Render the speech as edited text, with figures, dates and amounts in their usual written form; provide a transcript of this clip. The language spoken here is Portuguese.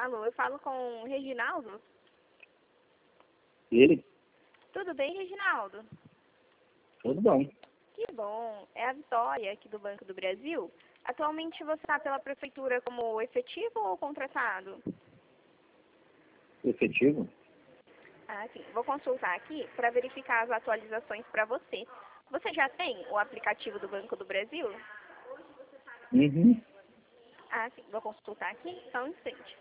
Alô, eu falo com o Reginaldo? Ele? Tudo bem, Reginaldo? Tudo bom. Que bom. É a Vitória, aqui do Banco do Brasil. Atualmente você está pela prefeitura como efetivo ou contratado? Efetivo? Ah, sim. Vou consultar aqui para verificar as atualizações para você. Você já tem o aplicativo do Banco do Brasil? Uhum. Ah, sim. Vou consultar aqui. Só um instante.